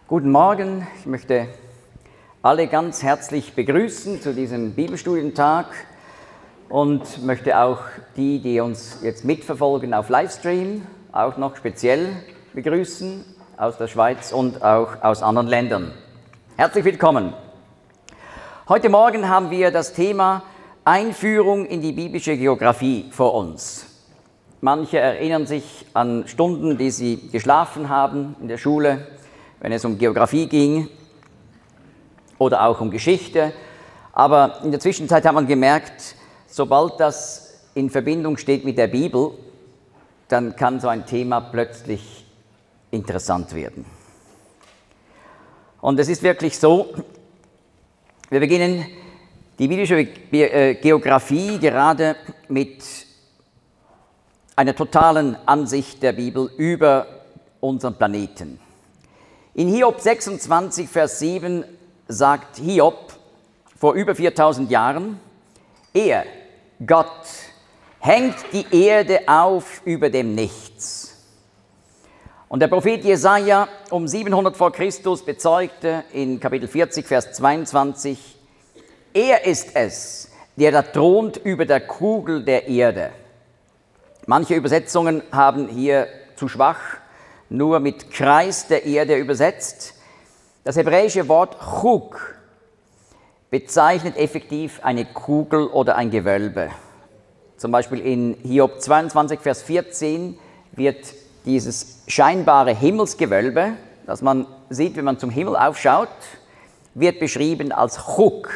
Guten Morgen, ich möchte alle ganz herzlich begrüßen zu diesem Bibelstudientag und möchte auch die uns jetzt mitverfolgen auf Livestream, auch noch speziell begrüßen aus der Schweiz und auch aus anderen Ländern. Herzlich willkommen. Heute Morgen haben wir das Thema Einführung in die biblische Geografie vor uns. Manche erinnern sich an Stunden, die sie geschlafen haben in der Schule, wenn es um Geografie ging oder auch um Geschichte. Aber in der Zwischenzeit hat man gemerkt, sobald das in Verbindung steht mit der Bibel, dann kann so ein Thema plötzlich interessant werden. Und es ist wirklich so, wir beginnen die biblische Geografie gerade mit einer totalen Ansicht der Bibel über unseren Planeten. In Hiob 26, Vers 7 sagt Hiob vor über 4000 Jahren, er, Gott, hängt die Erde auf über dem Nichts. Und der Prophet Jesaja um 700 vor Christus bezeugte in Kapitel 40, Vers 22, er ist es, der da thront über der Kugel der Erde. Manche Übersetzungen haben hier zu schwach nur mit Kreis der Erde übersetzt. Das hebräische Wort Chug bezeichnet effektiv eine Kugel oder ein Gewölbe. Zum Beispiel in Hiob 22, Vers 14 wird dieses scheinbare Himmelsgewölbe, das man sieht, wenn man zum Himmel aufschaut, wird beschrieben als Chug,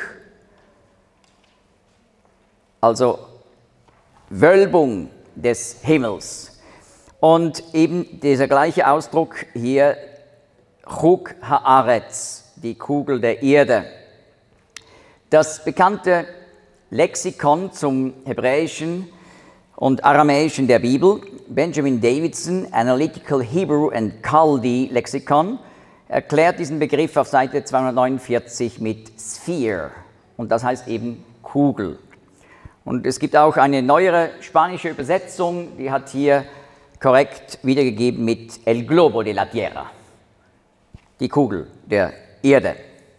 also Wölbung des Himmels. Und eben dieser gleiche Ausdruck hier, Chug Haaretz, die Kugel der Erde. Das bekannte Lexikon zum Hebräischen und Aramäischen der Bibel, Benjamin Davidson, Analytical Hebrew and Chaldee Lexicon, erklärt diesen Begriff auf Seite 249 mit Sphere. Und das heißt eben Kugel. Und es gibt auch eine neuere spanische Übersetzung, die hat hier korrekt wiedergegeben mit El Globo de la Tierra, die Kugel der Erde.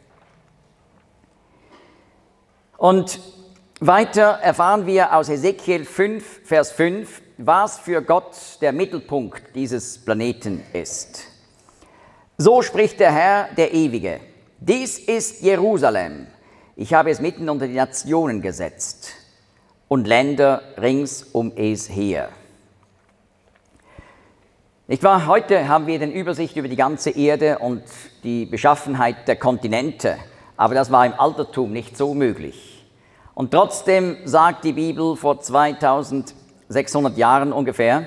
Und weiter erfahren wir aus Hesekiel 5, Vers 5, was für Gott der Mittelpunkt dieses Planeten ist. So spricht der Herr, der Ewige, dies ist Jerusalem, ich habe es mitten unter die Nationen gesetzt und Länder rings um es her. Nicht wahr? Heute haben wir eine Übersicht über die ganze Erde und die Beschaffenheit der Kontinente, aber das war im Altertum nicht so möglich. Und trotzdem sagt die Bibel vor 2600 Jahren ungefähr,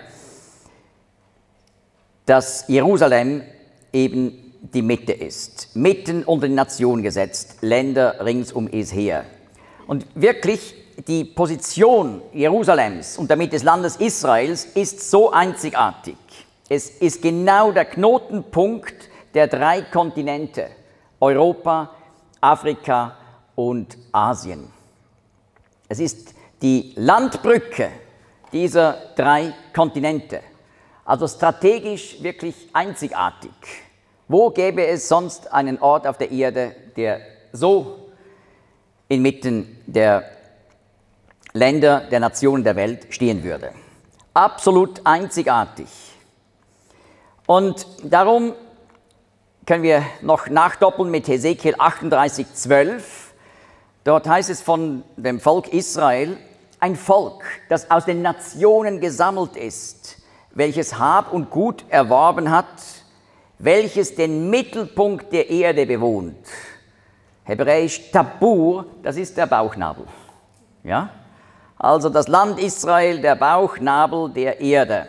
dass Jerusalem eben die Mitte ist, mitten unter die Nationen gesetzt, Länder rings um es her. Und wirklich die Position Jerusalems und damit des Landes Israels ist so einzigartig. Es ist genau der Knotenpunkt der 3 Kontinente, Europa, Afrika und Asien. Es ist die Landbrücke dieser 3 Kontinente, also strategisch wirklich einzigartig. Wo gäbe es sonst einen Ort auf der Erde, der so inmitten der Länder, der Nationen der Welt stehen würde? Absolut einzigartig. Und darum können wir noch nachdoppeln mit Hesekiel 38, 12. Dort heißt es von dem Volk Israel, ein Volk, das aus den Nationen gesammelt ist, welches Hab und Gut erworben hat, welches den Mittelpunkt der Erde bewohnt. Hebräisch Tabur, das ist der Bauchnabel. Ja? Also das Land Israel, der Bauchnabel der Erde.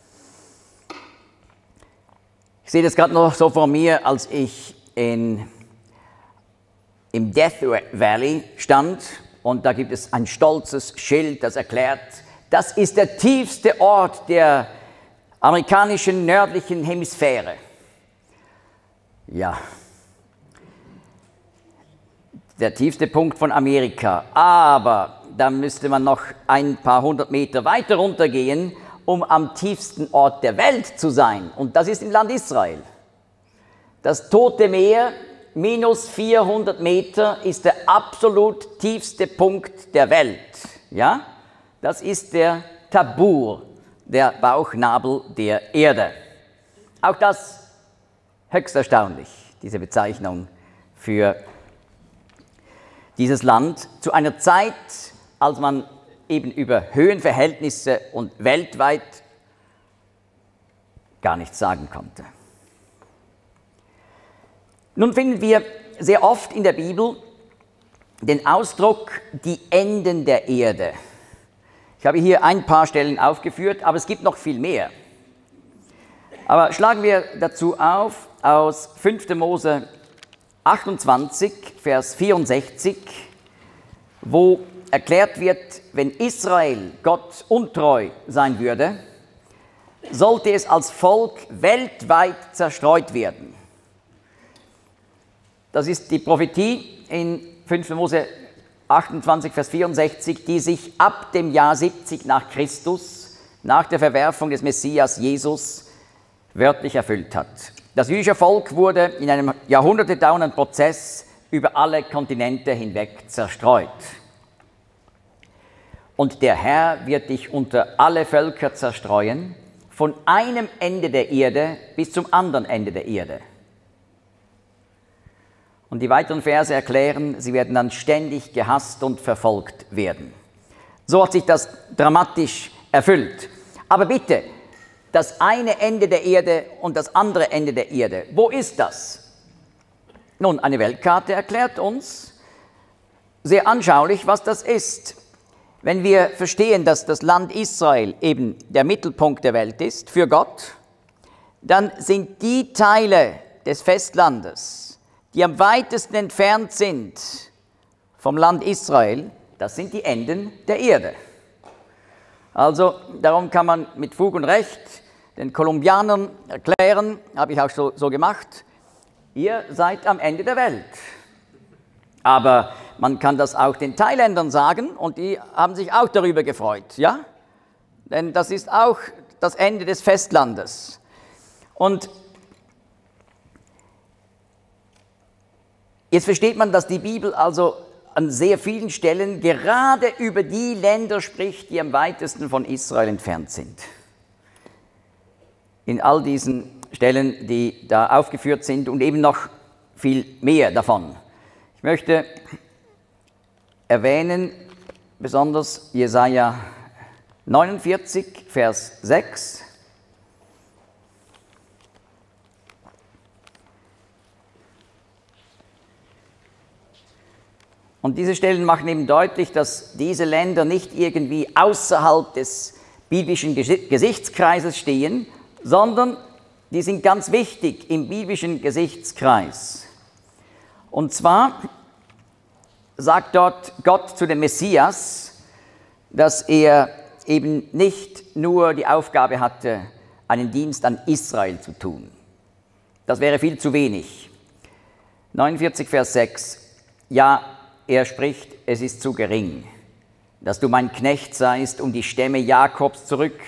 Ich sehe das gerade noch so vor mir, als ich im Death Valley stand und da gibt es ein stolzes Schild, das erklärt, das ist der tiefste Ort der amerikanischen nördlichen Hemisphäre. Ja, der tiefste Punkt von Amerika, aber da müsste man noch ein paar hundert Meter weiter runtergehen, um am tiefsten Ort der Welt zu sein. Und das ist im Land Israel. Das Tote Meer, minus 400 Meter, ist der absolut tiefste Punkt der Welt. Ja? Das ist der Tabur, der Bauchnabel der Erde. Auch das höchst erstaunlich, diese Bezeichnung für dieses Land, zu einer Zeit, als man eben über Höhenverhältnisse und weltweit gar nichts sagen konnte. Nun finden wir sehr oft in der Bibel den Ausdruck die Enden der Erde. Ich habe hier ein paar Stellen aufgeführt, aber es gibt noch viel mehr. Aber schlagen wir dazu auf aus 5. Mose 28, Vers 64, wo erklärt wird, wenn Israel Gott untreu sein würde, sollte es als Volk weltweit zerstreut werden. Das ist die Prophetie in 5. Mose 28, Vers 64, die sich ab dem Jahr 70 nach Christus, nach der Verwerfung des Messias Jesus, wörtlich erfüllt hat. Das jüdische Volk wurde in einem jahrhundertedauernden Prozess über alle Kontinente hinweg zerstreut. Und der Herr wird dich unter alle Völker zerstreuen, von einem Ende der Erde bis zum anderen Ende der Erde. Und die weiteren Verse erklären, sie werden dann ständig gehasst und verfolgt werden. So hat sich das dramatisch erfüllt. Aber bitte, das eine Ende der Erde und das andere Ende der Erde, wo ist das? Nun, eine Weltkarte erklärt uns sehr anschaulich, was das ist. Wenn wir verstehen, dass das Land Israel eben der Mittelpunkt der Welt ist für Gott, dann sind die Teile des Festlandes, die am weitesten entfernt sind vom Land Israel, das sind die Enden der Erde. Also darum kann man mit Fug und Recht den Kolumbianern erklären, habe ich auch so gemacht, ihr seid am Ende der Welt. Aber man kann das auch den Thailändern sagen und die haben sich auch darüber gefreut, ja? Denn das ist auch das Ende des Festlandes. Und jetzt versteht man, dass die Bibel also an sehr vielen Stellen gerade über die Länder spricht, die am weitesten von Israel entfernt sind. In all diesen Stellen, die da aufgeführt sind und eben noch viel mehr davon. Ich möchte erwähnen, besonders Jesaja 49, Vers 6. Und diese Stellen machen eben deutlich, dass diese Länder nicht irgendwie außerhalb des biblischen Gesichtskreises stehen, sondern die sind ganz wichtig im biblischen Gesichtskreis. Und zwar sagt dort Gott zu dem Messias, dass er eben nicht nur die Aufgabe hatte, einen Dienst an Israel zu tun. Das wäre viel zu wenig. 49, Vers 6. Ja, er spricht, es ist zu gering, dass du mein Knecht seist, um die Stämme Jakobs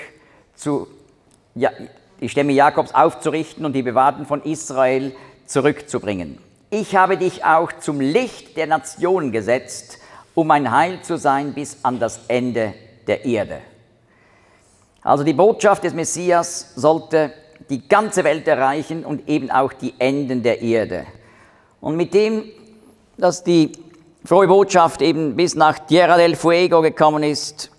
die Stämme Jakobs aufzurichten und die Bewahrten von Israel zurückzubringen. Ich habe dich auch zum Licht der Nationen gesetzt, um ein Heil zu sein bis an das Ende der Erde. Also die Botschaft des Messias sollte die ganze Welt erreichen und eben auch die Enden der Erde. Und mit dem, dass die frohe Botschaft eben bis nach Tierra del Fuego gekommen ist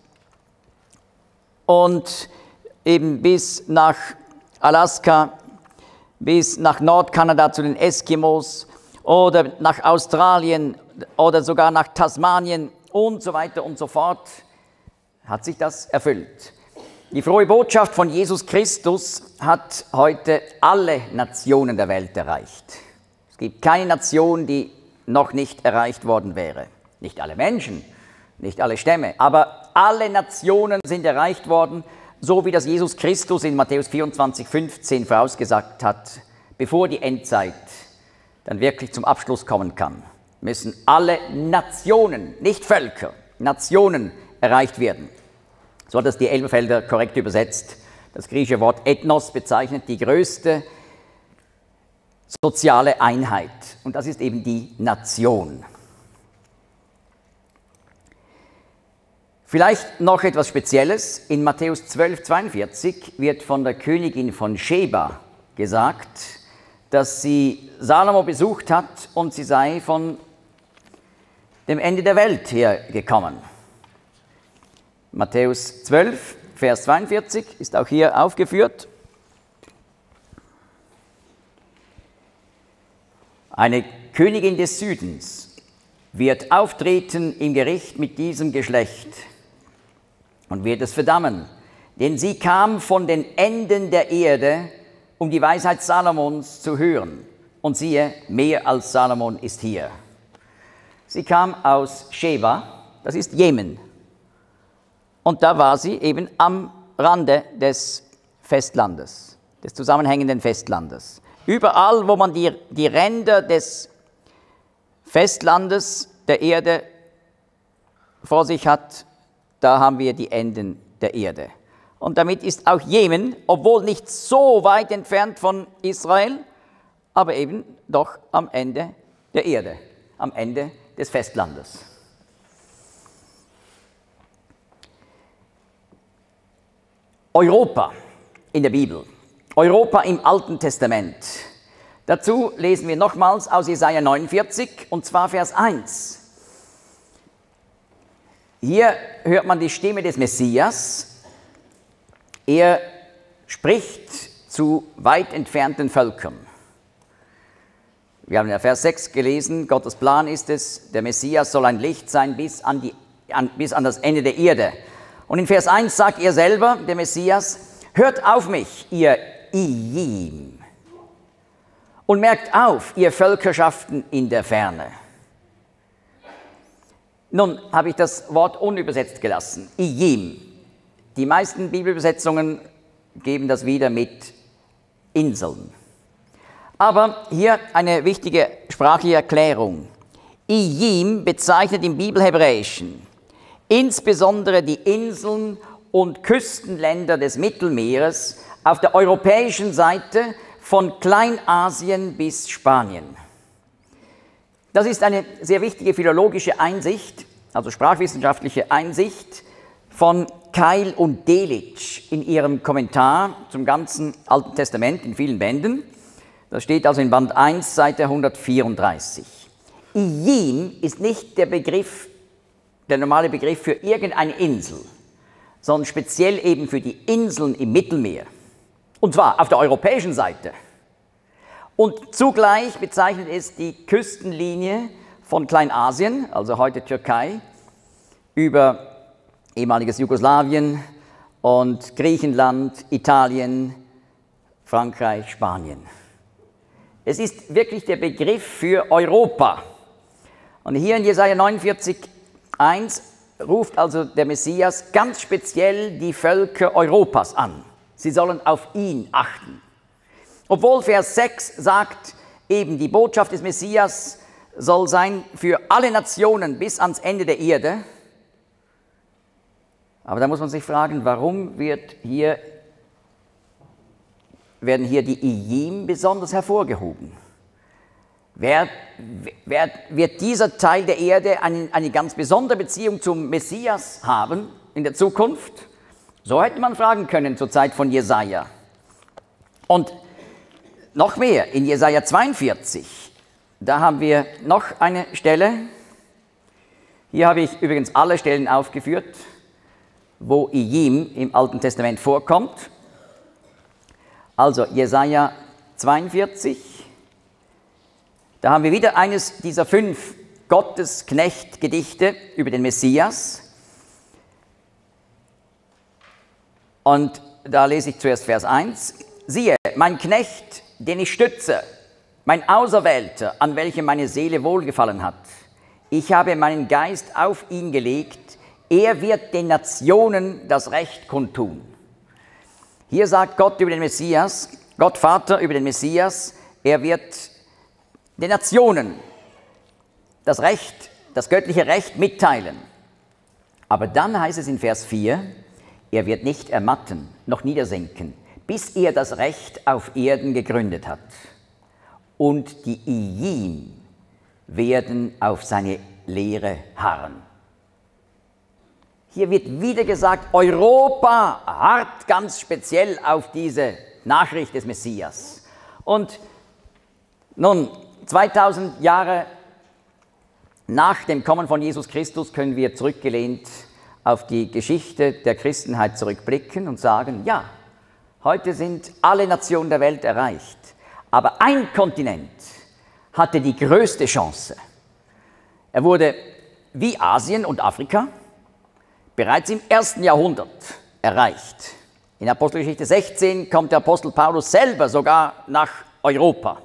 und eben bis nach Alaska, bis nach Nordkanada zu den Eskimos oder nach Australien oder sogar nach Tasmanien und so weiter und so fort, hat sich das erfüllt. Die frohe Botschaft von Jesus Christus hat heute alle Nationen der Welt erreicht. Es gibt keine Nation, die noch nicht erreicht worden wäre. Nicht alle Menschen, nicht alle Stämme, aber alle Nationen sind erreicht worden, so wie das Jesus Christus in Matthäus 24, 15 vorausgesagt hat, bevor die Endzeit dann wirklich zum Abschluss kommen kann, müssen alle Nationen, nicht Völker, Nationen erreicht werden. So hat das die Elberfelder korrekt übersetzt. Das griechische Wort Ethnos bezeichnet die größte soziale Einheit. Und das ist eben die Nation. Vielleicht noch etwas Spezielles. In Matthäus 12,42 wird von der Königin von Sheba gesagt, dass sie Salomo besucht hat und sie sei von dem Ende der Welt hergekommen. Matthäus 12, Vers 42 ist auch hier aufgeführt. Eine Königin des Südens wird auftreten im Gericht mit diesem Geschlecht und wird es verdammen, denn sie kam von den Enden der Erde, um die Weisheit Salomons zu hören. Und siehe, mehr als Salomon ist hier. Sie kam aus Sheba, das ist Jemen. Und da war sie eben am Rande des Festlandes, des zusammenhängenden Festlandes. Überall, wo man die Ränder des Festlandes, der Erde vor sich hat, da haben wir die Enden der Erde. Und damit ist auch Jemen, obwohl nicht so weit entfernt von Israel, aber eben doch am Ende der Erde, am Ende des Festlandes. Europa in der Bibel, Europa im Alten Testament. Dazu lesen wir nochmals aus Jesaja 49, und zwar Vers 1. Hier hört man die Stimme des Messias. Er spricht zu weit entfernten Völkern. Wir haben ja Vers 6 gelesen, Gottes Plan ist es, der Messias soll ein Licht sein bis an das Ende der Erde. Und in Vers 1 sagt er selber, der Messias, hört auf mich, ihr Ijim, und merkt auf, ihr Völkerschaften in der Ferne. Nun habe ich das Wort unübersetzt gelassen, Ijim. Die meisten Bibelübersetzungen geben das wieder mit Inseln. Aber hier eine wichtige sprachliche Erklärung. Ijim bezeichnet im Bibelhebräischen insbesondere die Inseln und Küstenländer des Mittelmeeres auf der europäischen Seite von Kleinasien bis Spanien. Das ist eine sehr wichtige philologische Einsicht, also sprachwissenschaftliche Einsicht von Keil und Delitzsch in ihrem Kommentar zum ganzen Alten Testament in vielen Bänden. Das steht also in Band 1, Seite 134. Ijim ist nicht der normale Begriff für irgendeine Insel, sondern speziell eben für die Inseln im Mittelmeer. Und zwar auf der europäischen Seite. Und zugleich bezeichnet es die Küstenlinie von Kleinasien, also heute Türkei, über ehemaliges Jugoslawien und Griechenland, Italien, Frankreich, Spanien. Es ist wirklich der Begriff für Europa. Und hier in Jesaja 49,1 ruft also der Messias ganz speziell die Völker Europas an. Sie sollen auf ihn achten. Obwohl Vers 6 sagt, eben die Botschaft des Messias soll sein für alle Nationen bis ans Ende der Erde. Aber da muss man sich fragen, warum werden hier die Ijim besonders hervorgehoben? Wird dieser Teil der Erde eine ganz besondere Beziehung zum Messias haben in der Zukunft? So hätte man fragen können zur Zeit von Jesaja. Und noch mehr, in Jesaja 42, da haben wir noch eine Stelle. Hier habe ich übrigens alle Stellen aufgeführt, wo Ijim im Alten Testament vorkommt. Also Jesaja 42, da haben wir wieder eines dieser 5 Gottesknecht-Gedichte über den Messias. Und da lese ich zuerst Vers 1. Siehe, mein Knecht, den ich stütze, mein Auserwählter, an welchem meine Seele wohlgefallen hat. Ich habe meinen Geist auf ihn gelegt, er wird den Nationen das Recht kundtun. Hier sagt Gott über den Messias, Gott Vater über den Messias, er wird den Nationen das Recht, das göttliche Recht mitteilen. Aber dann heißt es in Vers 4, er wird nicht ermatten, noch niedersinken, bis er das Recht auf Erden gegründet hat. und die Ijim werden auf seine Lehre harren. Hier wird wieder gesagt, Europa harrt ganz speziell auf diese Nachricht des Messias. Und nun, 2000 Jahre nach dem Kommen von Jesus Christus können wir zurückgelehnt auf die Geschichte der Christenheit zurückblicken und sagen, ja, heute sind alle Nationen der Welt erreicht, aber ein Kontinent hatte die größte Chance. Er wurde wie Asien und Afrika bereits im 1. Jahrhundert erreicht. In Apostelgeschichte 16 kommt der Apostel Paulus selber sogar nach Europa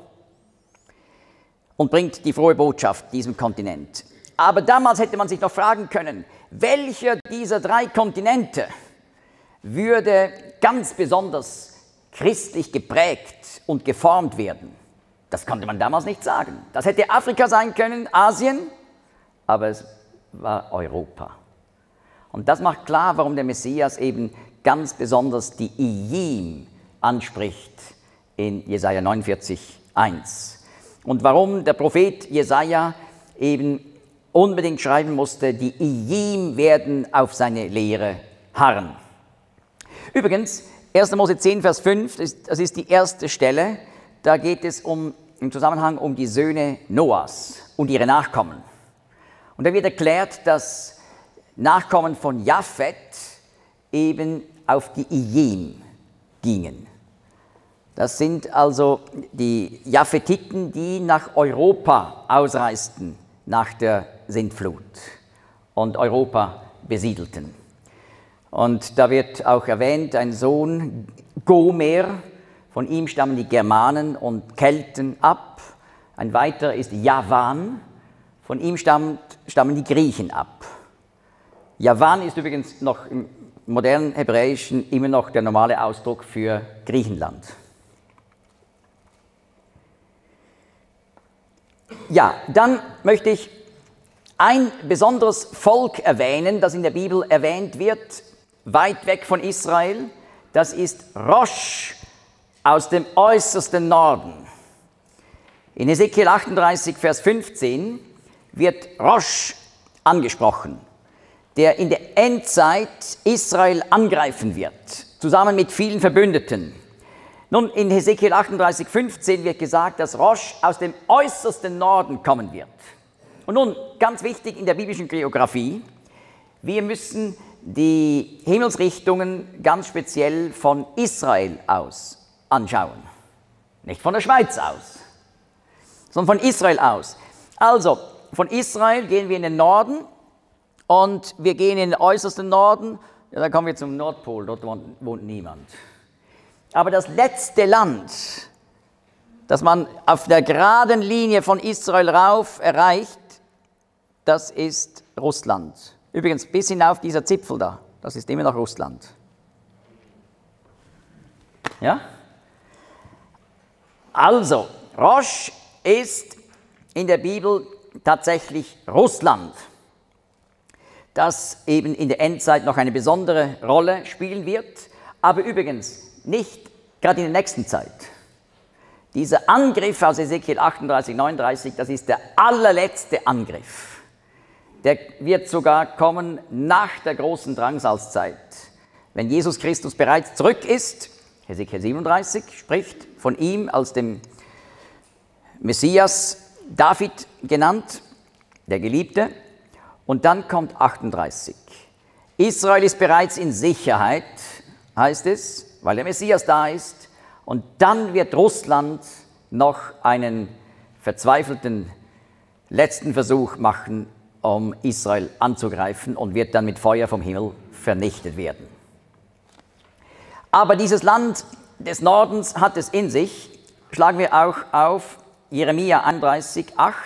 und bringt die frohe Botschaft diesem Kontinent. Aber damals hätte man sich noch fragen können, welcher dieser 3 Kontinente würde ganz besonders christlich geprägt und geformt werden? Das konnte man damals nicht sagen. Das hätte Afrika sein können, Asien, aber es war Europa. Und das macht klar, warum der Messias eben ganz besonders die Ijim anspricht in Jesaja 49,1. Und warum der Prophet Jesaja eben unbedingt schreiben musste, die Ijim werden auf seine Lehre harren. Übrigens, 1. Mose 10, Vers 5, das ist die erste Stelle, da geht es im Zusammenhang um die Söhne Noahs und ihre Nachkommen. Und da wird erklärt, dass Nachkommen von Japhet eben auf die Ijim gingen. Das sind also die Japhetiten, die nach Europa ausreisten nach der Sintflut und Europa besiedelten. Und da wird auch erwähnt, ein Sohn Gomer, von ihm stammen die Germanen und Kelten ab. Ein weiterer ist Javan, von ihm stammen die Griechen ab. Javan ist übrigens noch im modernen Hebräischen immer noch der normale Ausdruck für Griechenland. Ja, dann möchte ich ein besonderes Volk erwähnen, das in der Bibel erwähnt wird, weit weg von Israel. Das ist Rosch aus dem äußersten Norden. In Hesekiel 38, Vers 15 wird Rosch angesprochen, der in der Endzeit Israel angreifen wird, zusammen mit vielen Verbündeten. Nun, in Hesekiel 38, 15 wird gesagt, dass Rosch aus dem äußersten Norden kommen wird. Und nun, ganz wichtig in der biblischen Geografie, wir müssen die Himmelsrichtungen ganz speziell von Israel aus anschauen. Nicht von der Schweiz aus, sondern von Israel aus. Also, von Israel gehen wir in den Norden und wir gehen in den äußersten Norden, ja, dann kommen wir zum Nordpol, dort wohnt niemand. Aber das letzte Land, das man auf der geraden Linie von Israel rauf erreicht, das ist Russland. Übrigens, bis hinauf dieser Zipfel da, das ist immer noch Russland. Ja? Also, Rosch ist in der Bibel tatsächlich Russland, das eben in der Endzeit noch eine besondere Rolle spielen wird, aber übrigens nicht gerade in der nächsten Zeit. Dieser Angriff aus Hesekiel 38, 39, das ist der allerletzte Angriff. Der wird sogar kommen nach der großen Drangsalzzeit. Wenn Jesus Christus bereits zurück ist, Hesekiel 37 spricht von ihm als dem Messias, David genannt, der Geliebte, und dann kommt 38. Israel ist bereits in Sicherheit, heißt es, weil der Messias da ist, und dann wird Russland noch einen verzweifelten letzten Versuch machen, um Israel anzugreifen und wird dann mit Feuer vom Himmel vernichtet werden. Aber dieses Land des Nordens hat es in sich. Schlagen wir auch auf Jeremia 31, 8.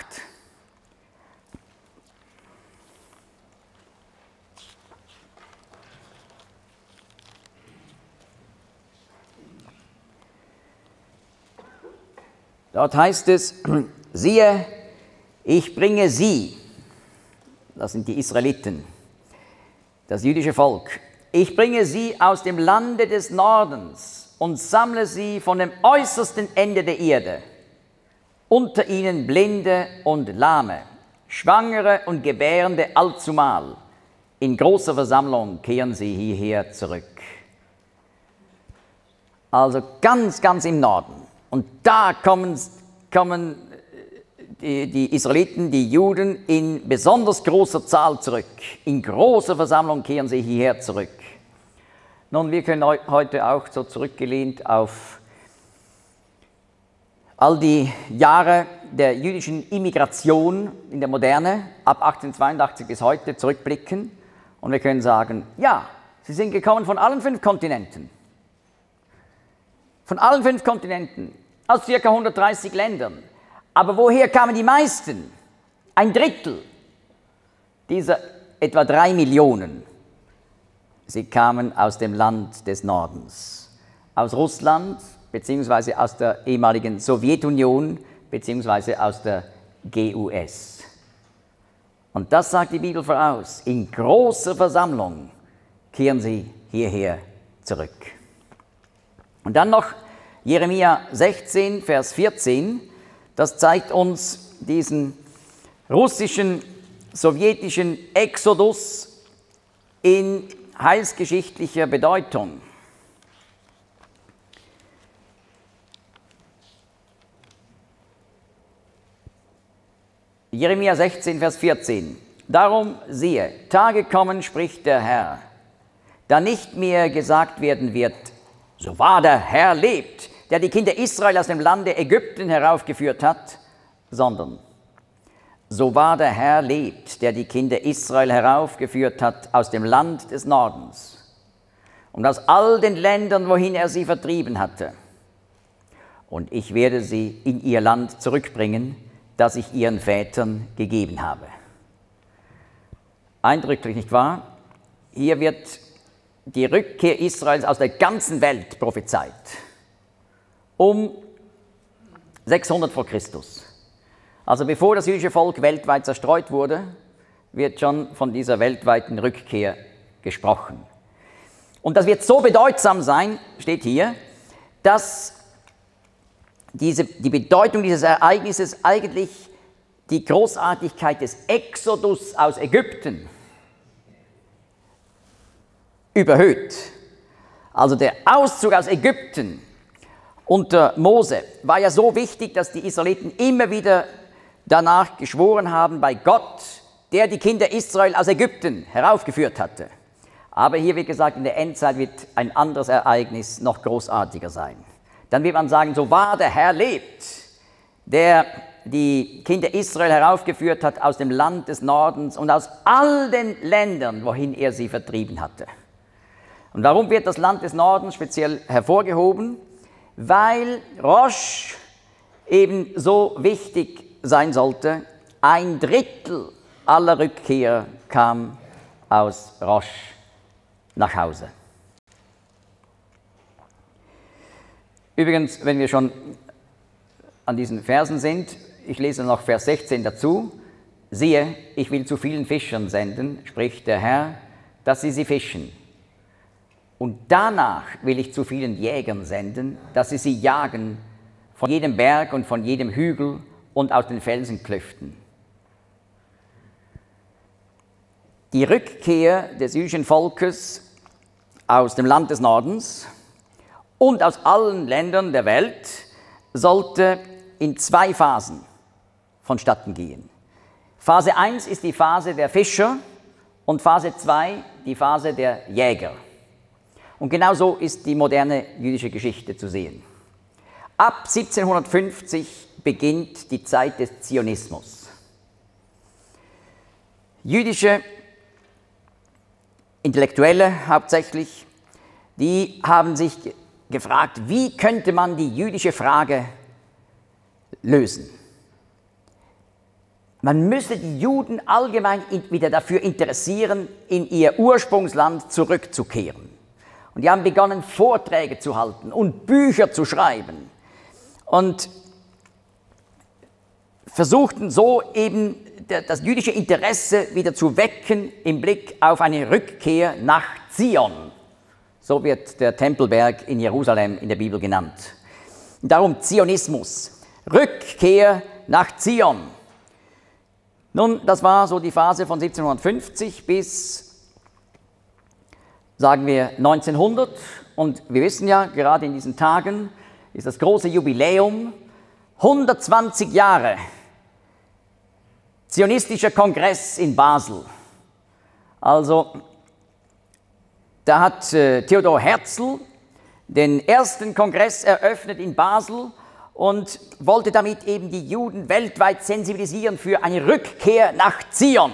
Dort heißt es, siehe, ich bringe sie, das sind die Israeliten, das jüdische Volk, ich bringe sie aus dem Lande des Nordens und sammle sie von dem äußersten Ende der Erde. unter ihnen Blinde und Lahme, Schwangere und Gebärende allzumal. In großer Versammlung kehren sie hierher zurück. Also ganz, ganz im Norden. Und da kommen die Israeliten, die Juden, in besonders großer Zahl zurück. In großer Versammlung kehren sie hierher zurück. Nun, wir können heute auch so zurückgelehnt auf all die Jahre der jüdischen Immigration in der Moderne, ab 1882 bis heute, zurückblicken. Und wir können sagen, ja, sie sind gekommen von allen 5 Kontinenten. Von allen 5 Kontinenten, aus ca. 130 Ländern. Aber woher kamen die meisten? Ein Drittel dieser etwa 3 Millionen. Sie kamen aus dem Land des Nordens, aus Russland, beziehungsweise aus der ehemaligen Sowjetunion, beziehungsweise aus der GUS. Und das sagt die Bibel voraus. In großer Versammlung kehren sie hierher zurück. Und dann noch Jeremia 16, Vers 14. Das zeigt uns diesen russischen, sowjetischen Exodus in heilsgeschichtlicher Bedeutung. Jeremia 16, Vers 14. Darum siehe, Tage kommen, spricht der Herr, da nicht mehr gesagt werden wird, so wahr der Herr lebt, der die Kinder Israel aus dem Lande Ägypten heraufgeführt hat, sondern so wahr der Herr lebt, der die Kinder Israel heraufgeführt hat aus dem Land des Nordens und aus all den Ländern, wohin er sie vertrieben hatte. Und ich werde sie in ihr Land zurückbringen, das ich ihren Vätern gegeben habe. Eindrücklich, nicht wahr? Hier wird die Rückkehr Israels aus der ganzen Welt prophezeit. Um 600 vor Christus. Also bevor das jüdische Volk weltweit zerstreut wurde, wird schon von dieser weltweiten Rückkehr gesprochen. Und das wird so bedeutsam sein, steht hier, dass die Bedeutung dieses Ereignisses eigentlich die Großartigkeit des Exodus aus Ägypten überhöht. Also der Auszug aus Ägypten unter Mose war ja so wichtig, dass die Israeliten immer wieder danach geschworen haben bei Gott, der die Kinder Israel aus Ägypten heraufgeführt hatte. Aber hier wird gesagt, in der Endzeit wird ein anderes Ereignis noch großartiger sein. Dann wird man sagen, so wahr der Herr lebt, der die Kinder Israel heraufgeführt hat aus dem Land des Nordens und aus all den Ländern, wohin er sie vertrieben hatte. Und warum wird das Land des Nordens speziell hervorgehoben? Weil Rosh eben so wichtig sein sollte. 1/3 aller Rückkehrer kam aus Rosh nach Hause. Übrigens, wenn wir schon an diesen Versen sind, ich lese noch Vers 16 dazu. Siehe, ich will zu vielen Fischern senden, spricht der Herr, dass sie fischen. Und danach will ich zu vielen Jägern senden, dass sie jagen von jedem Berg und von jedem Hügel und aus den Felsenklüften. Die Rückkehr des jüdischen Volkes aus dem Land des Nordens und aus allen Ländern der Welt sollte in 2 Phasen vonstatten gehen. Phase 1 ist die Phase der Fischer und Phase 2 die Phase der Jäger. Und genau so ist die moderne jüdische Geschichte zu sehen. Ab 1750 beginnt die Zeit des Zionismus. Jüdische Intellektuelle hauptsächlich, die haben sich gefragt, wie könnte man die jüdische Frage lösen? Man müsse die Juden allgemein wieder dafür interessieren, in ihr Ursprungsland zurückzukehren. Und die haben begonnen, Vorträge zu halten und Bücher zu schreiben und versuchten so eben das jüdische Interesse wieder zu wecken im Blick auf eine Rückkehr nach Zion. So wird der Tempelberg in Jerusalem in der Bibel genannt. Darum Zionismus. Rückkehr nach Zion. Nun, das war so die Phase von 1750 bis, sagen wir, 1900. Und wir wissen ja, gerade in diesen Tagen ist das große Jubiläum, 120 Jahre Zionistischer Kongress in Basel. Also, da hat Theodor Herzl den ersten Kongress eröffnet in Basel und wollte damit eben die Juden weltweit sensibilisieren für eine Rückkehr nach Zion.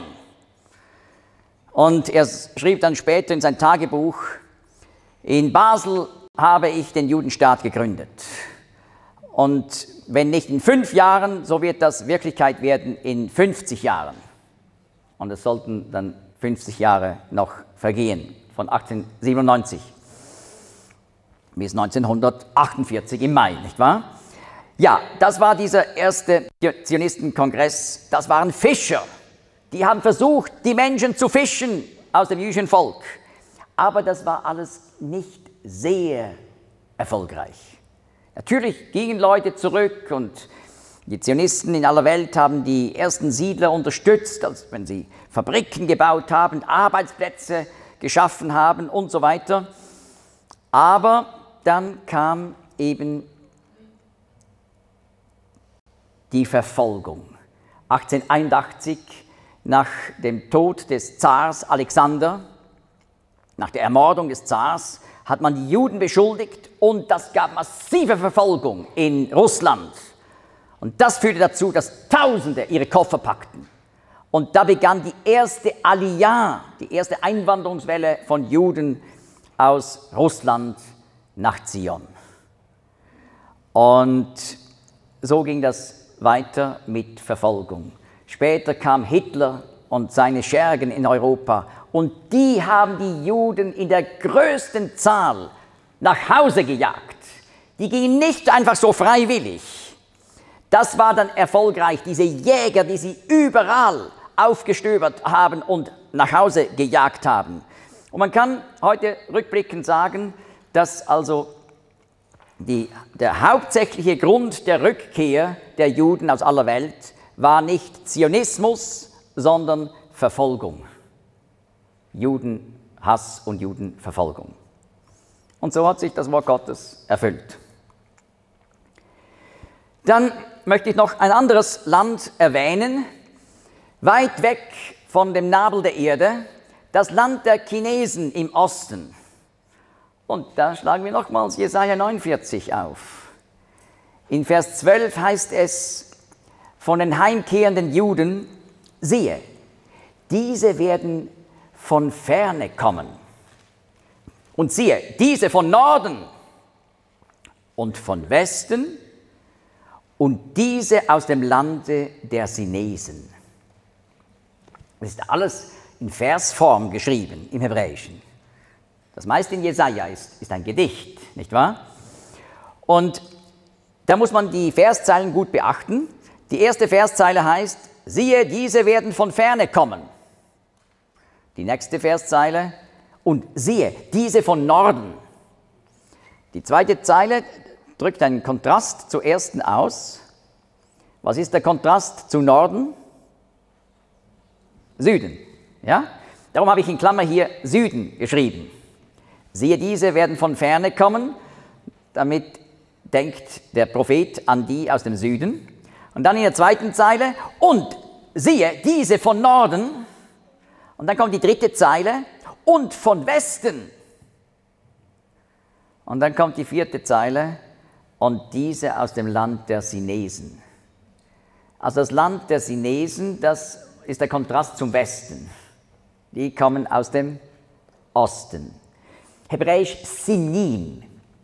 Und er schrieb dann später in sein Tagebuch, in Basel habe ich den Judenstaat gegründet. Und wenn nicht in 5 Jahren, so wird das Wirklichkeit werden in 50 Jahren. Und es sollten dann 50 Jahre noch vergehen, von 1897 bis 1948 im Mai, nicht wahr? Ja, das war dieser erste Zionistenkongress. Das waren Fischer. Die haben versucht, die Menschen zu fischen aus dem jüdischen Volk. Aber das war alles nicht sehr erfolgreich. Natürlich gingen Leute zurück und die Zionisten in aller Welt haben die ersten Siedler unterstützt, als wenn sie Fabriken gebaut haben, Arbeitsplätze geschaffen haben und so weiter. Aber dann kam eben die Verfolgung. 1881, nach dem Tod des Zars Alexander, nach der Ermordung des Zars, hat man die Juden beschuldigt und das gab massive Verfolgung in Russland. Und das führte dazu, dass Tausende ihre Koffer packten. Und da begann die erste Aliyah, die erste Einwanderungswelle von Juden aus Russland nach Zion. Und so ging das weiter mit Verfolgung. Später kam Hitler und seine Schergen in Europa und die haben die Juden in der größten Zahl nach Hause gejagt. Die gingen nicht einfach so freiwillig. Das war dann erfolgreich, diese Jäger, die sie überall aufgestöbert haben und nach Hause gejagt haben. Und man kann heute rückblickend sagen, dass also der hauptsächliche Grund der Rückkehr der Juden aus aller Welt war nicht Zionismus, sondern Verfolgung. Judenhass und Judenverfolgung. Und so hat sich das Wort Gottes erfüllt. Dann möchte ich noch ein anderes Land erwähnen, weit weg von dem Nabel der Erde, das Land der Chinesen im Osten. Und da schlagen wir nochmals Jesaja 49 auf. In Vers 12 heißt es von den heimkehrenden Juden, siehe, diese werden von ferne kommen. Und siehe, diese von Norden und von Westen und diese aus dem Lande der Sinesen. Das ist alles in Versform geschrieben im Hebräischen. Das meiste in Jesaja ist ein Gedicht, nicht wahr? Und da muss man die Verszeilen gut beachten. Die erste Verszeile heißt, siehe, diese werden von ferne kommen. Die nächste Verszeile, und siehe, diese von Norden. Die zweite Zeile drückt einen Kontrast zur ersten aus. Was ist der Kontrast zu Norden? Süden. Ja? Darum habe ich in Klammer hier Süden geschrieben. Siehe, diese werden von ferne kommen, damit denkt der Prophet an die aus dem Süden. Und dann in der zweiten Zeile, und siehe, diese von Norden. Und dann kommt die dritte Zeile, und von Westen. Und dann kommt die vierte Zeile, und diese aus dem Land der Sinesen. Also das Land der Sinesen, das ist der Kontrast zum Westen. Die kommen aus dem Osten. Hebräisch Sinim.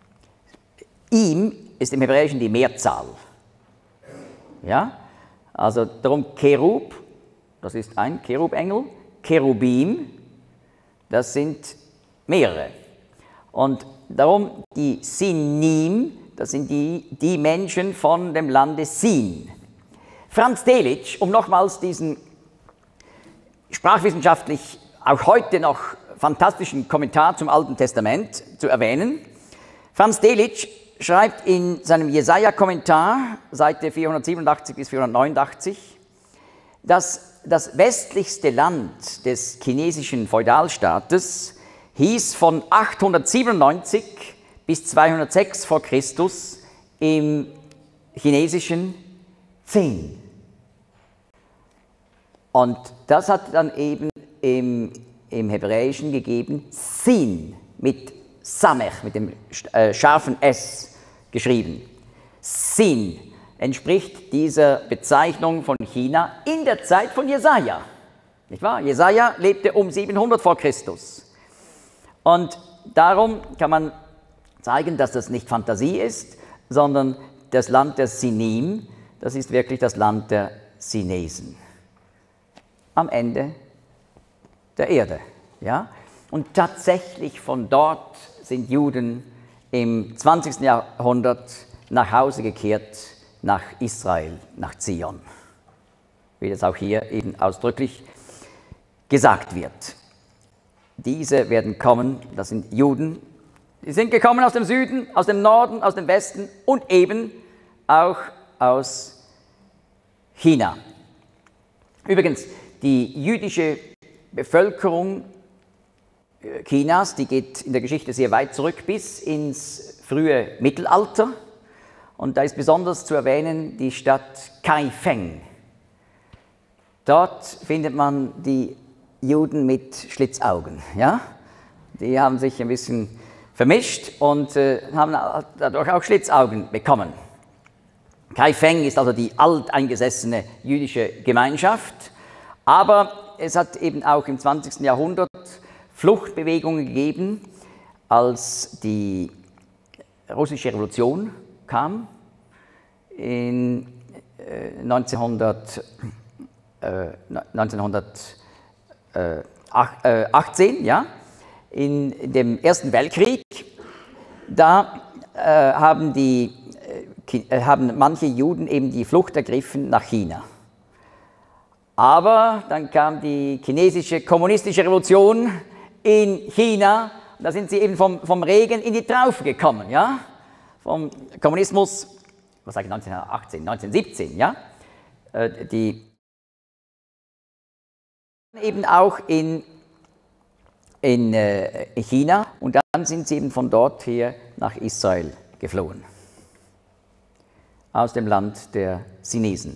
Im ist im Hebräischen die Mehrzahl. Ja? Also darum Cherub, das ist ein Cherubengel, Cherubim, das sind mehrere. Und darum die Sinim, das sind die Menschen von dem Lande Sin. Franz Delitzsch, um nochmals diesen sprachwissenschaftlich auch heute noch fantastischen Kommentar zum Alten Testament zu erwähnen. Franz Delitzsch schreibt in seinem Jesaja-Kommentar, Seite 487 bis 489, dass das westlichste Land des chinesischen Feudalstaates hieß von 897 bis 206 vor Christus im chinesischen Zhen. Und das hat dann eben im Hebräischen gegeben Sin mit Samech, mit dem scharfen S geschrieben. Sin entspricht dieser Bezeichnung von China in der Zeit von Jesaja. Nicht wahr? Jesaja lebte um 700 vor Christus. Und darum kann man zeigen, dass das nicht Fantasie ist, sondern das Land der Sinim, das ist wirklich das Land der Chinesen. Am Ende der Erde. Ja? Und tatsächlich von dort sind Juden im 20. Jahrhundert nach Hause gekehrt, nach Israel, nach Zion. Wie das auch hier eben ausdrücklich gesagt wird. Diese werden kommen, das sind Juden, die sind gekommen aus dem Süden, aus dem Norden, aus dem Westen und eben auch aus China. Übrigens, die jüdische Bevölkerung Chinas, die geht in der Geschichte sehr weit zurück bis ins frühe Mittelalter. Und da ist besonders zu erwähnen die Stadt Kaifeng. Dort findet man die Juden mit Schlitzaugen. Ja? Die haben sich ein bisschen vermischt und haben dadurch auch Schlitzaugen bekommen. Kaifeng ist also die alteingesessene jüdische Gemeinschaft, aber es hat eben auch im 20. Jahrhundert Fluchtbewegungen gegeben, als die russische Revolution kam, in 1918, ja, in dem Ersten Weltkrieg. Da haben manche Juden eben die Flucht ergriffen nach China. Aber dann kam die chinesische kommunistische Revolution in China, da sind sie eben vom Regen in die Traufe gekommen, ja? Vom Kommunismus, was sage ich, 1918, 1917, ja? Die eben auch in China und dann sind sie eben von dort her nach Israel geflohen, aus dem Land der Chinesen.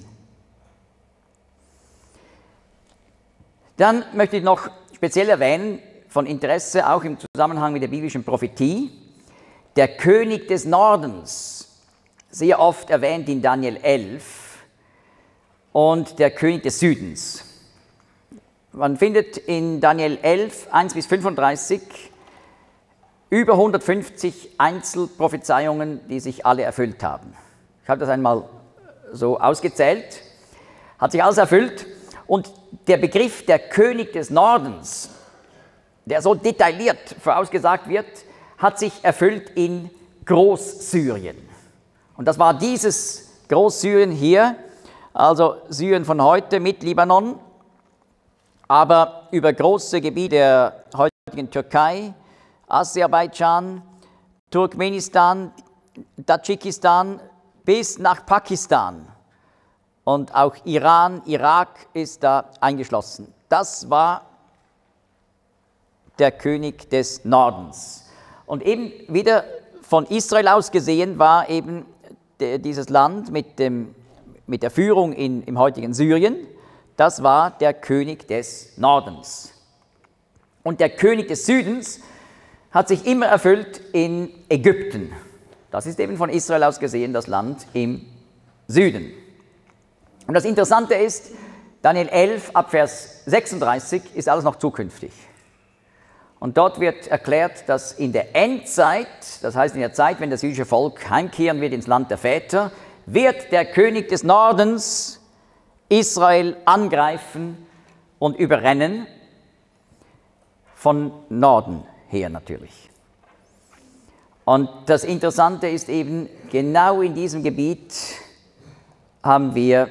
Dann möchte ich noch speziell erwähnen, von Interesse auch im Zusammenhang mit der biblischen Prophetie, der König des Nordens, sehr oft erwähnt in Daniel 11, und der König des Südens. Man findet in Daniel 11, 1 bis 35 über 150 Einzelprophezeiungen, die sich alle erfüllt haben. Ich habe das einmal so ausgezählt, hat sich alles erfüllt. Und der Begriff der König des Nordens, der so detailliert vorausgesagt wird, hat sich erfüllt in Großsyrien. Und das war dieses Großsyrien hier, also Syrien von heute mit Libanon, aber über große Gebiete der heutigen Türkei, Aserbaidschan, Turkmenistan, Tadschikistan bis nach Pakistan. Und auch Iran, Irak ist da eingeschlossen. Das war der König des Nordens. Und eben wieder von Israel aus gesehen war eben dieses Land mit der Führung im heutigen Syrien, das war der König des Nordens. Und der König des Südens hat sich immer erfüllt in Ägypten. Das ist eben von Israel aus gesehen das Land im Süden. Und das Interessante ist, Daniel 11 ab Vers 36 ist alles noch zukünftig. Und dort wird erklärt, dass in der Endzeit, das heißt in der Zeit, wenn das jüdische Volk heimkehren wird ins Land der Väter, wird der König des Nordens Israel angreifen und überrennen, von Norden her natürlich. Und das Interessante ist eben, genau in diesem Gebiet haben wir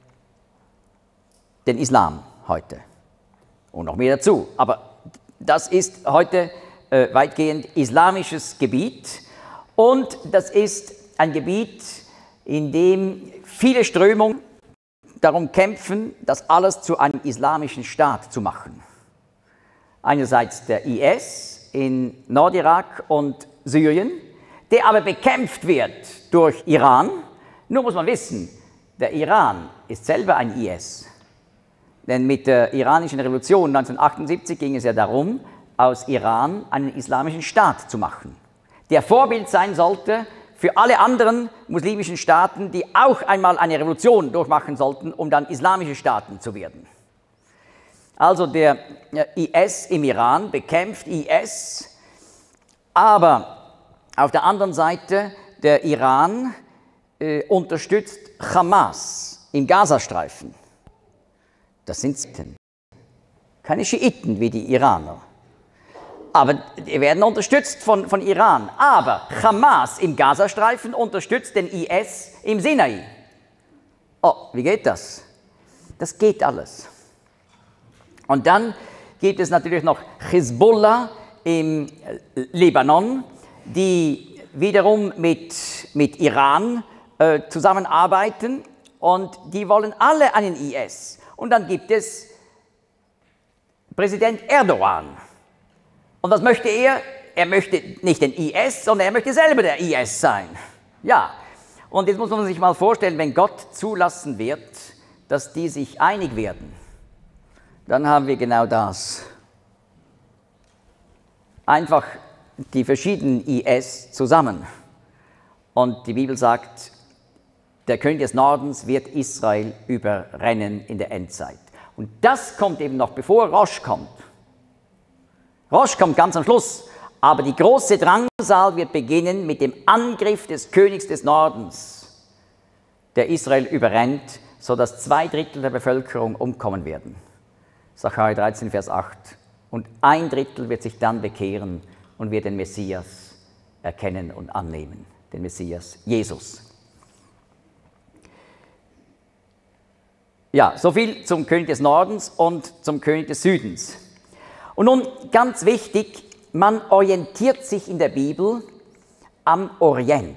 den Islam heute und noch mehr dazu. Aber das ist heute weitgehend islamisches Gebiet Und das ist ein Gebiet, in dem viele Strömungen darum kämpfen, das alles zu einem islamischen Staat zu machen. Einerseits der IS in Nordirak und Syrien, der aber bekämpft wird durch Iran. Nur muss man wissen, der Iran ist selber ein IS. Denn mit der iranischen Revolution 1978 ging es ja darum, aus Iran einen islamischen Staat zu machen, der Vorbild sein sollte für alle anderen muslimischen Staaten, die auch einmal eine Revolution durchmachen sollten, um dann islamische Staaten zu werden. Also der IS im Iran bekämpft IS, aber auf der anderen Seite der Iran unterstützt Hamas im Gazastreifen. Das sind Schiiten, keine Schiiten wie die Iraner. Aber die werden unterstützt von Iran. Aber Hamas im Gazastreifen unterstützt den IS im Sinai. Oh, wie geht das? Das geht alles. Und dann gibt es natürlich noch Hisbollah im Libanon, die wiederum mit Iran zusammenarbeiten und die wollen alle einen IS. Und dann gibt es Präsident Erdogan. Und was möchte er? Er möchte nicht den IS, sondern er möchte selber der IS sein. Ja, und jetzt muss man sich mal vorstellen, wenn Gott zulassen wird, dass die sich einig werden, dann haben wir genau das. Einfach die verschiedenen IS zusammen. Und die Bibel sagt, der König des Nordens wird Israel überrennen in der Endzeit. Und das kommt eben noch, bevor Rosh kommt. Rosh kommt ganz am Schluss, aber die große Drangsal wird beginnen mit dem Angriff des Königs des Nordens, der Israel überrennt, sodass 2/3 der Bevölkerung umkommen werden. Sacharja 13, Vers 8. Und 1/3 wird sich dann bekehren und wird den Messias erkennen und annehmen, den Messias Jesus. Ja, soviel zum König des Nordens und zum König des Südens. Und nun ganz wichtig, man orientiert sich in der Bibel am Orient.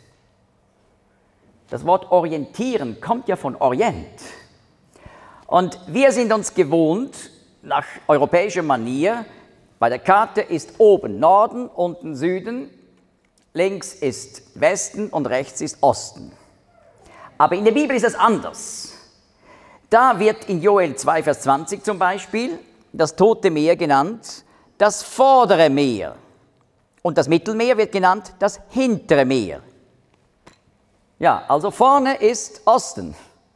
Das Wort orientieren kommt ja von Orient. Und wir sind uns gewohnt, nach europäischer Manier, bei der Karte ist oben Norden, unten Süden, links ist Westen und rechts ist Osten. Aber in der Bibel ist es anders. Da wird in Joel 2, Vers 20 zum Beispiel das Tote Meer genannt, das vordere Meer. Und das Mittelmeer wird genannt, das hintere Meer. Ja, also vorne ist Osten.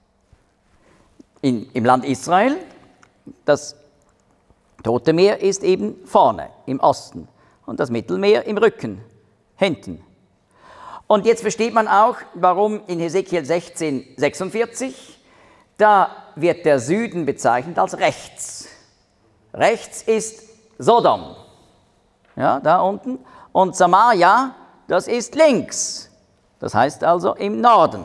Im Land Israel, das Tote Meer ist eben vorne, im Osten. Und das Mittelmeer im Rücken, hinten. Und jetzt versteht man auch, warum in Hesekiel 16, 46, da wird der Süden bezeichnet als rechts. Rechts ist Sodom, ja, da unten, und Samaria, das ist links, das heißt also im Norden.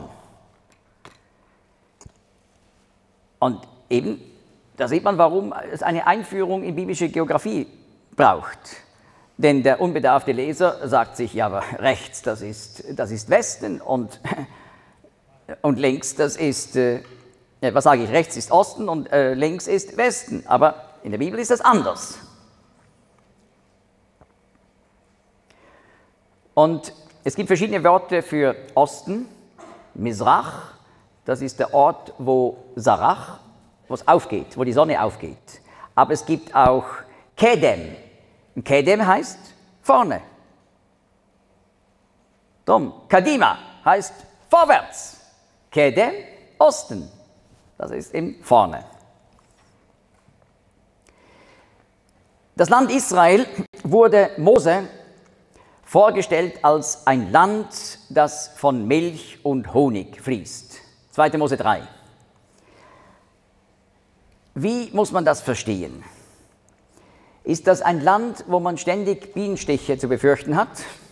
Und eben, da sieht man, warum es eine Einführung in biblische Geografie braucht. Denn der unbedarfte Leser sagt sich, ja, aber rechts, das ist Westen und links, das ist, was sage ich, rechts ist Osten und links ist Westen, aber in der Bibel ist das anders. Und es gibt verschiedene Worte für Osten. Mizrach, das ist der Ort, wo Sarach, wo es aufgeht, wo die Sonne aufgeht. Aber es gibt auch Kedem. Und Kedem heißt vorne. Drum, Kadima heißt vorwärts. Kedem, Osten. Das ist eben vorne. Das Land Israel wurde Mose vorgestellt als ein Land, das von Milch und Honig fließt. 2. Mose 3. Wie muss man das verstehen? Ist das ein Land, wo man ständig Bienenstiche zu befürchten hat?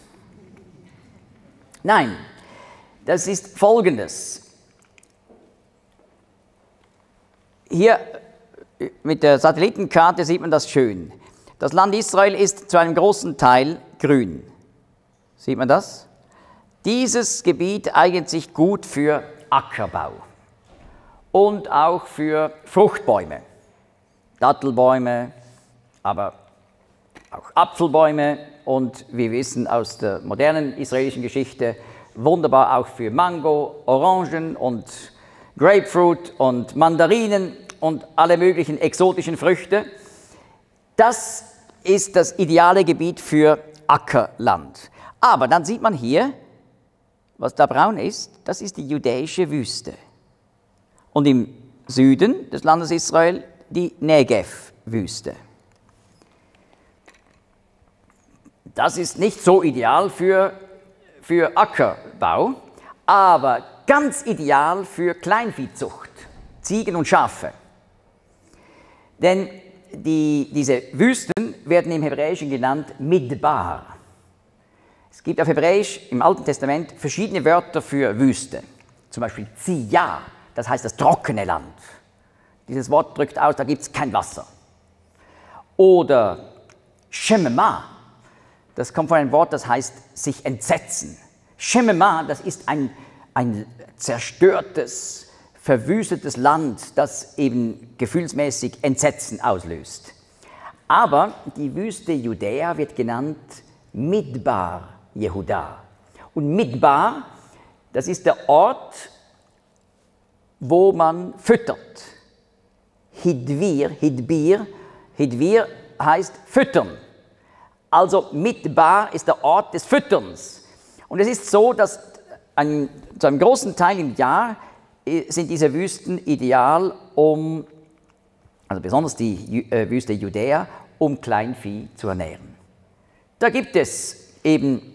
Nein, das ist Folgendes. Hier mit der Satellitenkarte sieht man das schön. Das Land Israel ist zu einem großen Teil grün. Sieht man das? Dieses Gebiet eignet sich gut für Ackerbau und auch für Fruchtbäume, Dattelbäume, aber auch Apfelbäume und wir wissen aus der modernen israelischen Geschichte, wunderbar auch für Mango, Orangen und Grapefruit und Mandarinen und alle möglichen exotischen Früchte. Das ist das ideale Gebiet für Ackerland. Aber dann sieht man hier, was da braun ist, das ist die judäische Wüste. Und im Süden des Landes Israel die Negev-Wüste. Das ist nicht so ideal für Ackerbau, aber ganz ideal für Kleinviehzucht, Ziegen und Schafe. Denn diese Wüsten werden im Hebräischen genannt Midbar. Es gibt auf Hebräisch im Alten Testament verschiedene Wörter für Wüste. Zum Beispiel Ziyah, das heißt das trockene Land. Dieses Wort drückt aus, da gibt es kein Wasser. Oder Shemema, das kommt von einem Wort, das heißt sich entsetzen. Shemema, das ist ein zerstörtes, verwüstetes Land, das eben gefühlsmäßig Entsetzen auslöst. Aber die Wüste Judäa wird genannt Midbar Jehuda. Und Midbar, das ist der Ort, wo man füttert. Hidvir heißt füttern. Also Midbar ist der Ort des Fütterns. Und es ist so, dass zu einem großen Teil im Jahr sind diese Wüsten ideal, also besonders die Wüste Judäa, um Kleinvieh zu ernähren. Da gibt es eben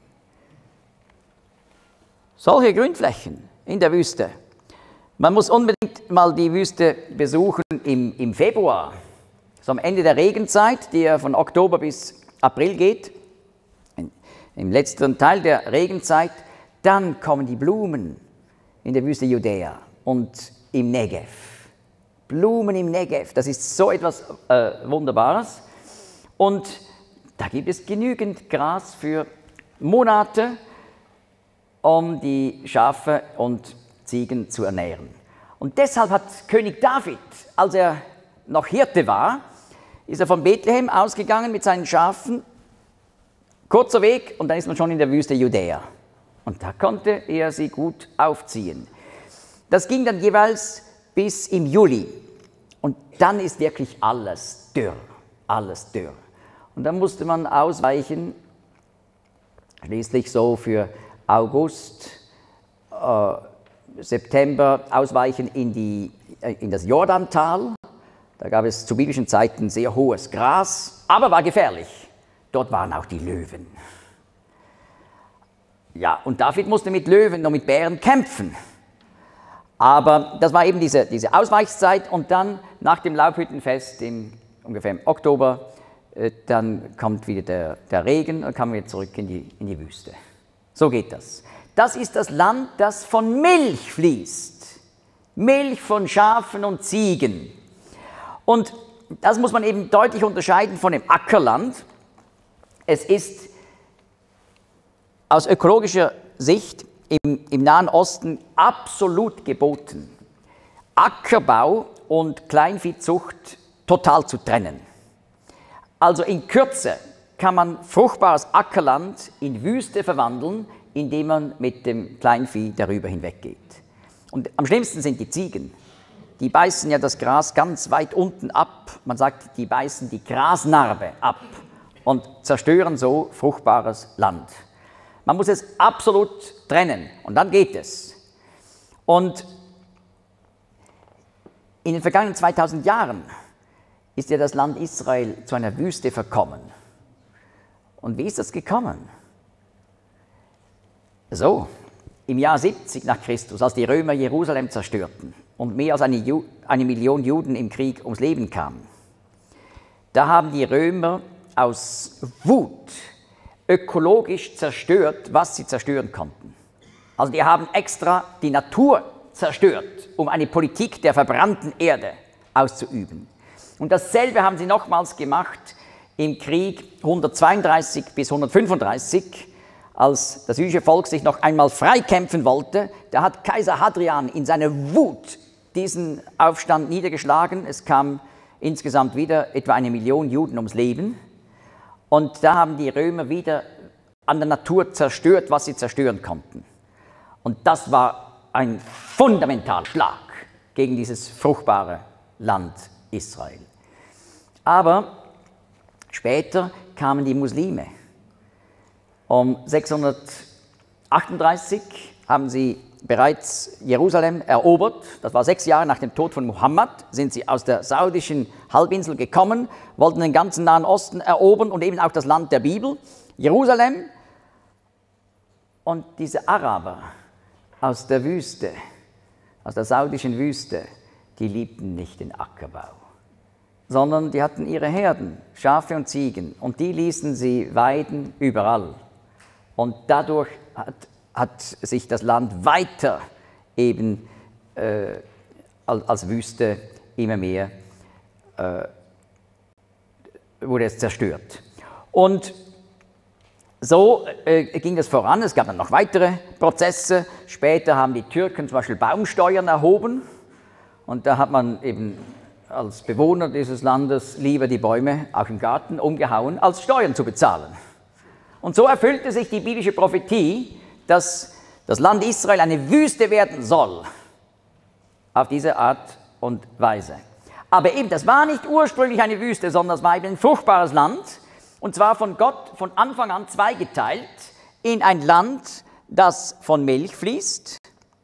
solche Grünflächen in der Wüste. Man muss unbedingt mal die Wüste besuchen im Februar, so am Ende der Regenzeit, die ja von Oktober bis April geht, im letzten Teil der Regenzeit. Dann kommen die Blumen in der Wüste Judäa und im Negev. Blumen im Negev, das ist so etwas Wunderbares. Und da gibt es genügend Gras für Monate, um die Schafe und Ziegen zu ernähren. Und deshalb hat König David, als er noch Hirte war, ist er von Bethlehem ausgegangen mit seinen Schafen, kurzer Weg, und dann ist man schon in der Wüste Judäa. Und da konnte er sie gut aufziehen. Das ging dann jeweils bis im Juli. Und dann ist wirklich alles dürr, alles dürr. Und dann musste man ausweichen, schließlich so für August, September, ausweichen in das Jordantal. Da gab es zu biblischen Zeiten sehr hohes Gras, aber war gefährlich. Dort waren auch die Löwen. Ja, und David musste mit Löwen und mit Bären kämpfen. Aber das war eben diese Ausweichszeit, und dann nach dem Laubhüttenfest ungefähr im Oktober, dann kommt wieder der Regen und kommen wir zurück in die Wüste. So geht das. Das ist das Land, das von Milch fließt. Milch von Schafen und Ziegen. Und das muss man eben deutlich unterscheiden von dem Ackerland. Es ist aus ökologischer Sicht im Nahen Osten absolut geboten, Ackerbau und Kleinviehzucht total zu trennen. Also in Kürze kann man fruchtbares Ackerland in Wüste verwandeln, indem man mit dem Kleinvieh darüber hinweggeht. Und am schlimmsten sind die Ziegen. Die beißen ja das Gras ganz weit unten ab. Man sagt, die beißen die Grasnarbe ab und zerstören so fruchtbares Land. Man muss es absolut trennen, und dann geht es. Und in den vergangenen 2000 Jahren ist ja das Land Israel zu einer Wüste verkommen. Und wie ist das gekommen? So, im Jahr 70 nach Christus, als die Römer Jerusalem zerstörten und mehr als eine Million Juden im Krieg ums Leben kamen, da haben die Römer aus Wut ökologisch zerstört, was sie zerstören konnten. Also die haben extra die Natur zerstört, um eine Politik der verbrannten Erde auszuüben. Und dasselbe haben sie nochmals gemacht im Krieg 132 bis 135, als das jüdische Volk sich noch einmal freikämpfen wollte, da hat Kaiser Hadrian in seiner Wut diesen Aufstand niedergeschlagen. Es kam insgesamt wieder etwa 1 Million Juden ums Leben. Und da haben die Römer wieder an der Natur zerstört, was sie zerstören konnten. Und das war ein fundamentaler Schlag gegen dieses fruchtbare Land Israel. Aber später kamen die Muslime. Um 638 haben sie bereits Jerusalem erobert. Das war 6 Jahre nach dem Tod von Mohammed, sind sie aus der saudischen Halbinsel gekommen, wollten den ganzen Nahen Osten erobern und eben auch das Land der Bibel, Jerusalem. Und diese Araber aus der Wüste, aus der saudischen Wüste, die liebten nicht den Ackerbau, sondern die hatten ihre Herden, Schafe und Ziegen, und die ließen sie weiden überall. Und dadurch hat sich das Land weiter eben als Wüste immer mehr wurde es zerstört. Und so ging es voran. Es gab dann noch weitere Prozesse. Später haben die Türken zum Beispiel Baumsteuern erhoben. Und da hat man eben als Bewohner dieses Landes lieber die Bäume, auch im Garten, umgehauen, als Steuern zu bezahlen. Und so erfüllte sich die biblische Prophetie, dass das Land Israel eine Wüste werden soll. Auf diese Art und Weise. Aber eben, das war nicht ursprünglich eine Wüste, sondern es war eben ein fruchtbares Land. Und zwar von Gott von Anfang an zweigeteilt in ein Land, das von Milch fließt,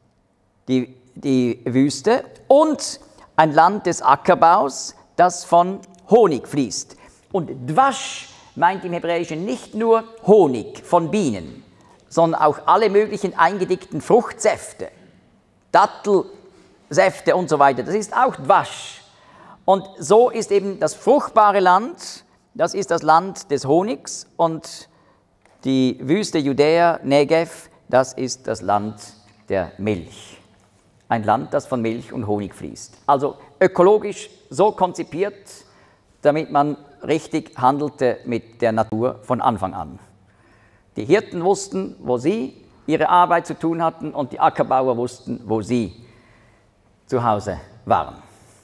die Wüste, und ein Land des Ackerbaus, das von Honig fließt. Und Dwasch meint im Hebräischen nicht nur Honig von Bienen, sondern auch alle möglichen eingedickten Fruchtsäfte, Dattelsäfte und so weiter. Das ist auch Dwasch. Und so ist eben das fruchtbare Land, das ist das Land des Honigs, und die Wüste Judäa, Negev, das ist das Land der Milch. Ein Land, das von Milch und Honig fließt. Also ökologisch so konzipiert, damit man richtig handelte mit der Natur von Anfang an. Die Hirten wussten, wo sie ihre Arbeit zu tun hatten, und die Ackerbauer wussten, wo sie zu Hause waren.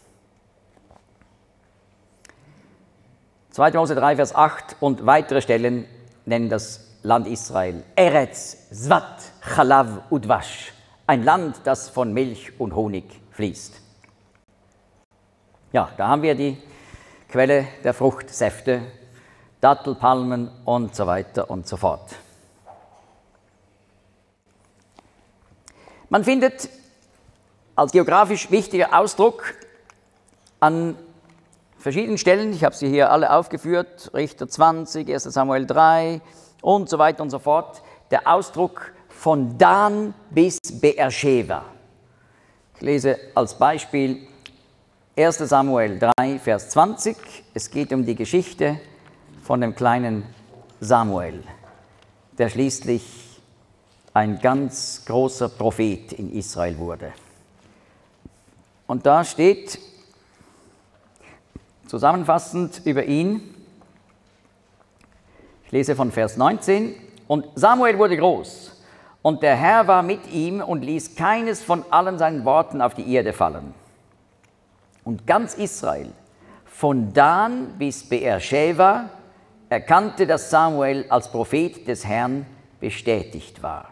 2. Mose 3, Vers 8 und weitere Stellen nennen das Land Israel Eretz, Zvat, Chalav Udvash, ein Land, das von Milch und Honig fließt. Ja, da haben wir die Quelle der Fruchtsäfte, Dattel, Palmen und so weiter und so fort. Man findet als geografisch wichtiger Ausdruck an verschiedenen Stellen, ich habe sie hier alle aufgeführt, Richter 20, 1. Samuel 3 und so weiter und so fort, der Ausdruck von Dan bis Beersheba. Ich lese als Beispiel 1. Samuel 3, Vers 20. Es geht um die Geschichte von dem kleinen Samuel, der schließlich ein ganz großer Prophet in Israel wurde. Und da steht zusammenfassend über ihn, ich lese von Vers 19, und Samuel wurde groß, und der Herr war mit ihm und ließ keines von allen seinen Worten auf die Erde fallen. Und ganz Israel, von Dan bis Beersheba, erkannte, dass Samuel als Prophet des Herrn bestätigt war.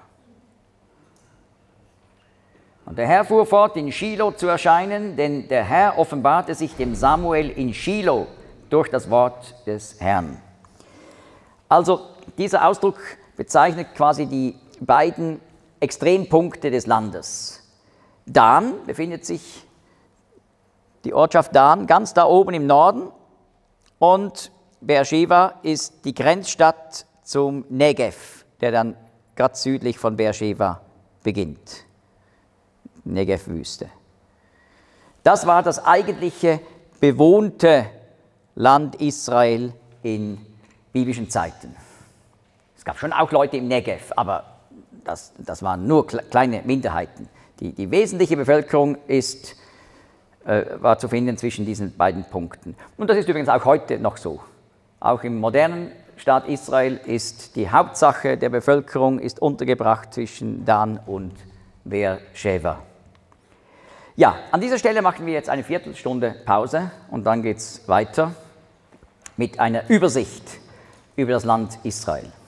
Und der Herr fuhr fort, in Schilo zu erscheinen, denn der Herr offenbarte sich dem Samuel in Schilo durch das Wort des Herrn. Also dieser Ausdruck bezeichnet quasi die beiden Extrempunkte des Landes. Dan befindet sich, die Ortschaft Dan, ganz da oben im Norden, und Beersheba ist die Grenzstadt zum Negev, der dann gerade südlich von Beersheba beginnt. Negev-Wüste. Das war das eigentliche bewohnte Land Israel in biblischen Zeiten. Es gab schon auch Leute im Negev, aber das waren nur kleine Minderheiten. Die wesentliche Bevölkerung war zu finden zwischen diesen beiden Punkten. Und das ist übrigens auch heute noch so. Auch im modernen Staat Israel ist die Hauptsache der Bevölkerung, ist untergebracht zwischen Dan und Beersheva. Ja, an dieser Stelle machen wir jetzt eine Viertelstunde Pause und dann geht es weiter mit einer Übersicht über das Land Israel.